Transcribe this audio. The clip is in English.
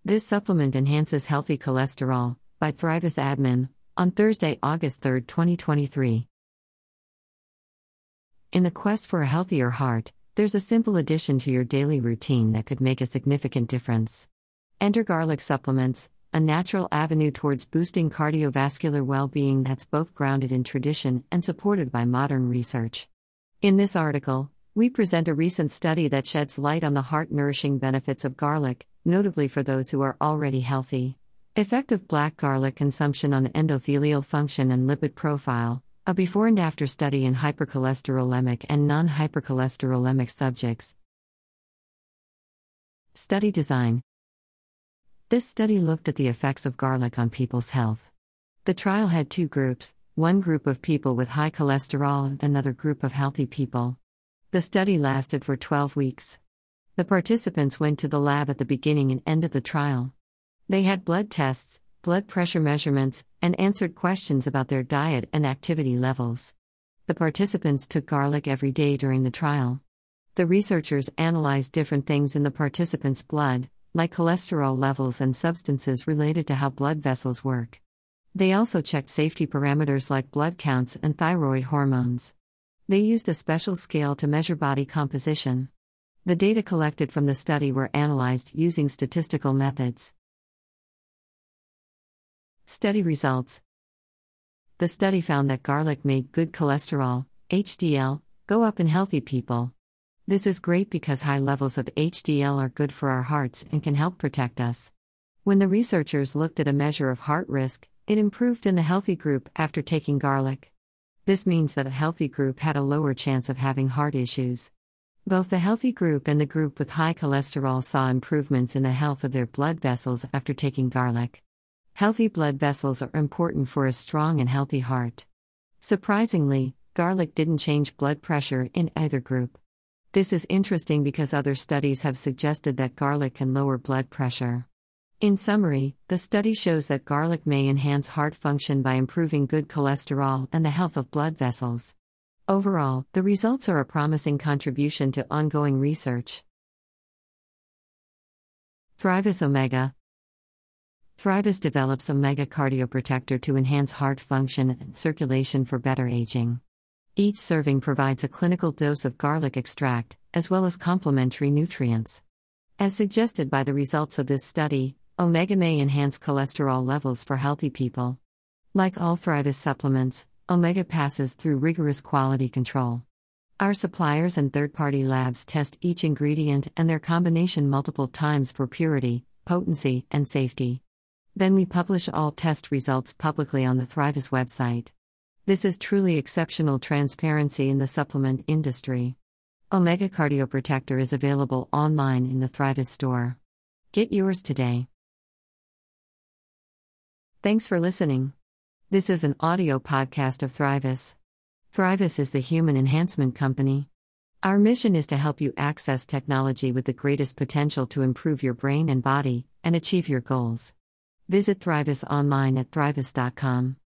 This supplement enhances healthy cholesterol, by Thrivis Admin, on Thursday, August 3, 2023. In the quest for a healthier heart, there's a simple addition to your daily routine that could make a significant difference. Enter garlic supplements, a natural avenue towards boosting cardiovascular well-being that's both grounded in tradition and supported by modern research. In this article, we present a recent study that sheds light on the heart-nourishing benefits of garlic, notably for those who are already healthy. Effective black garlic consumption on endothelial function and lipid profile, a before and after study in hypercholesterolemic and non-hypercholesterolemic subjects. Study design. This study looked at the effects of garlic on people's health. The trial had two groups, one group of people with high cholesterol and another group of healthy people. The study lasted for 12 weeks. The participants went to the lab at the beginning and end of the trial. They had blood tests, blood pressure measurements, and answered questions about their diet and activity levels. The participants took garlic every day during the trial. The researchers analyzed different things in the participants' blood, like cholesterol levels and substances related to how blood vessels work. They also checked safety parameters like blood counts and thyroid hormones. They used a special scale to measure body composition. The data collected from the study were analyzed using statistical methods. Study results. The study found that garlic made good cholesterol, HDL, go up in healthy people. This is great because high levels of HDL are good for our hearts and can help protect us. When the researchers looked at a measure of heart risk, it improved in the healthy group after taking garlic. This means that a healthy group had a lower chance of having heart issues. Both the healthy group and the group with high cholesterol saw improvements in the health of their blood vessels after taking garlic. Healthy blood vessels are important for a strong and healthy heart. Surprisingly, garlic didn't change blood pressure in either group. This is interesting because other studies have suggested that garlic can lower blood pressure. In summary, the study shows that garlic may enhance heart function by improving good cholesterol and the health of blood vessels. Overall, the results are a promising contribution to ongoing research. Thrivis Omega. Thrivis develops Omega Cardioprotector to enhance heart function and circulation for better aging. Each serving provides a clinical dose of garlic extract, as well as complementary nutrients. As suggested by the results of this study, Omega may enhance cholesterol levels for healthy people. Like all Thrivis supplements, Omega passes through rigorous quality control. Our suppliers and third-party labs test each ingredient and their combination multiple times for purity, potency, and safety. Then we publish all test results publicly on the Thrivis website. This is truly exceptional transparency in the supplement industry. Omega Cardioprotector is available online in the Thrivis store. Get yours today. Thanks for listening. This is an audio podcast of Thrivis. Thrivis is the human enhancement company. Our mission is to help you access technology with the greatest potential to improve your brain and body and achieve your goals. Visit Thrivis online at thrivis.com.